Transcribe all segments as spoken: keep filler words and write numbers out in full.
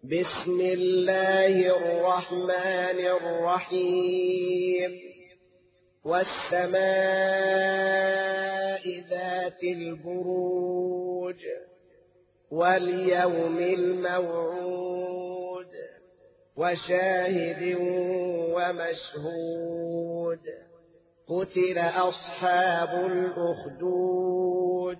بسم الله الرحمن الرحيم والسماء ذات البروج واليوم الموعود وشاهد ومشهود قتل أصحاب الأخدود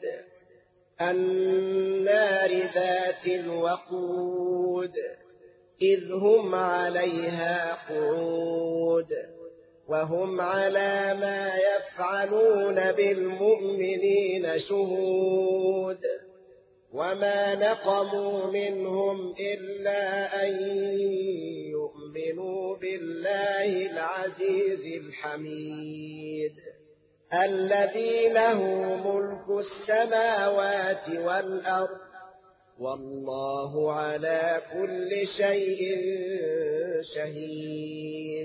النار ذات الوقود إذ هم عليها قعود وهم على ما يفعلون بالمؤمنين شهود وما نقموا منهم إلا أن يؤمنوا بالله العزيز الحميد الذي له ملك السماوات والأرض والله على كل شيء شهيد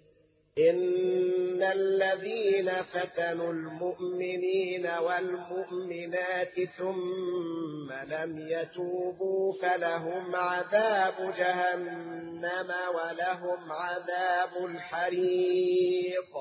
إن الذين فتنوا المؤمنين والمؤمنات ثم لم يتوبوا فلهم عذاب جهنم ولهم عذاب الحريق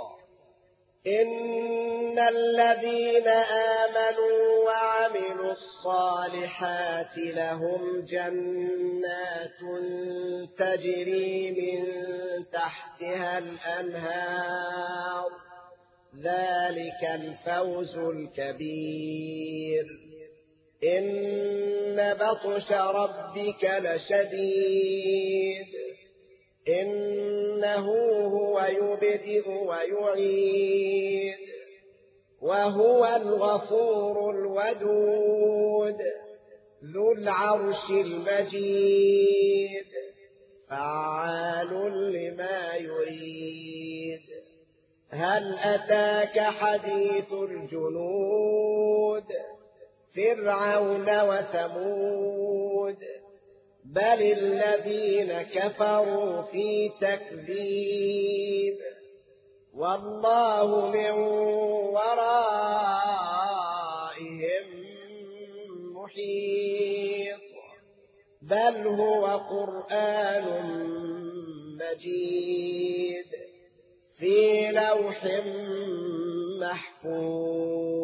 إن الذين آمنوا وعملوا الصالحات لهم جنات تجري من تحتها الأنهار ذلك الفوز الكبير إن بطش ربك لشديد إنه هو يبدئ ويعيد وهو الغفور الودود ذو العرش المجيد فعال لما يريد هل أتاك حديث الجنود فرعون وثمود بل الذين كفروا في تكذيب والله من ورائهم محيط بل هو قرآن مجيد في لوح محفوظ